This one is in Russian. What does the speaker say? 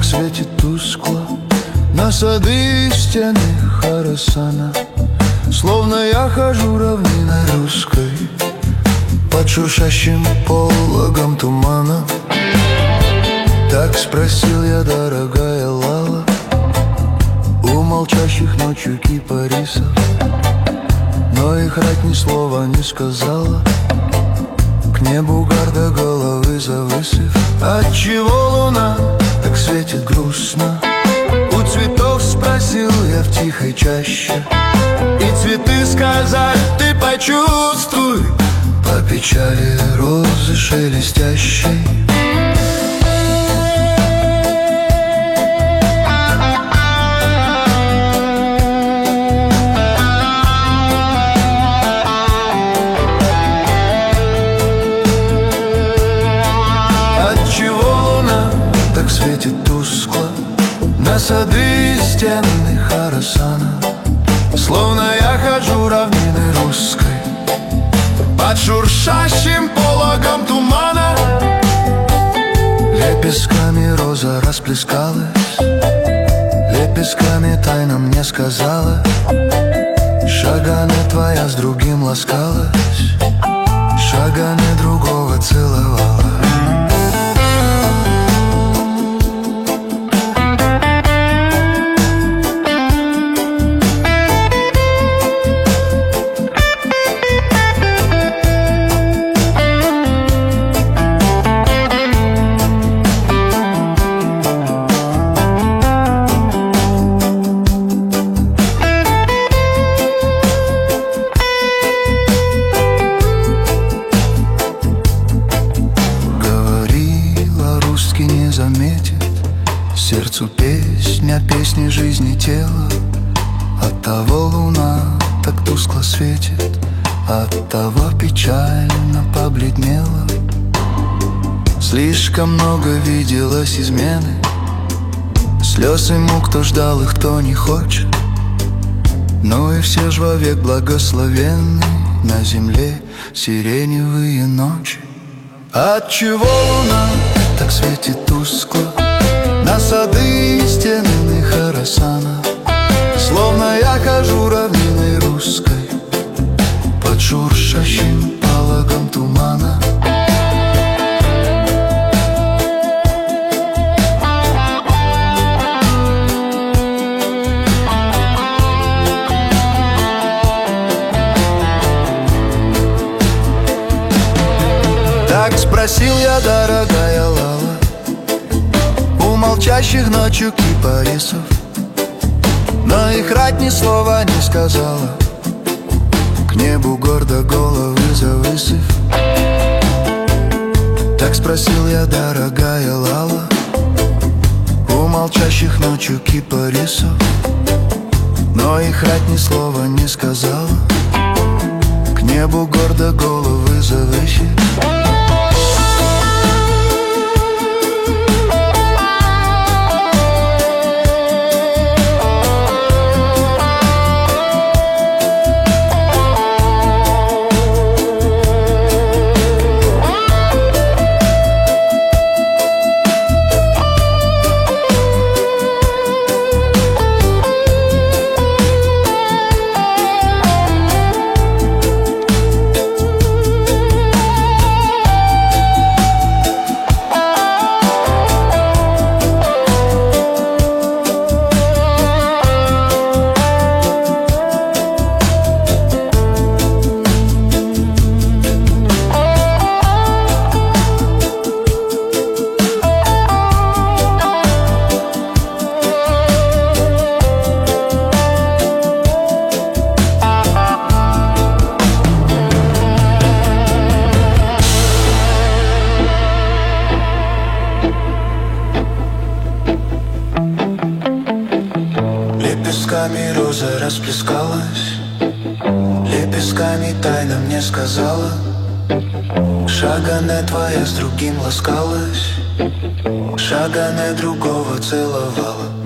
светит тускло на сады и стены Хорасана. Словно я хожу равниной русской под шуршащим пологом тумана. Так спросил я, дорогая Лала, у молчащих ночью кипарисов, но их рать ни слова не сказала, к небу гордо головы завысив. Отчего луна так светит грустно? У цветов спросил я в тихой чаще, и цветы сказали: ты почувствуй по печали розы шелестящей. Светит тускло на сады и стены Хорасана. Словно я хожу равниной русской под шуршащим пологом тумана. Лепестками роза расплескалась, лепестками тайна мне сказала: шагами твоя с другим ласкалась, шагами другого целовала. Сердцу песня, песни жизни тела. Оттого луна так тускло светит, оттого печально побледнела. Слишком много виделось измены, слез и мук, кто ждал их, кто не хочет. Но и все ж вовек благословенны на земле сиреневые ночи. Отчего луна так светит тускло на сады и стены Хорасана? Словно я хожу равниной русской под шуршащим пологом тумана. Так спросил я, дорогая Лала, у молчащих ночью кипарисов, но их рать ни слова не сказала, к небу гордо головы завысив. Так спросил я, дорогая Лала, у молчащих ночью кипарисов, но их рать ни слова не сказала, к небу гордо головы завысив. Лепестками роза расплескалась, лепестками тайна мне сказала: шагане твоя с другим ласкалась, шагане другого целовала.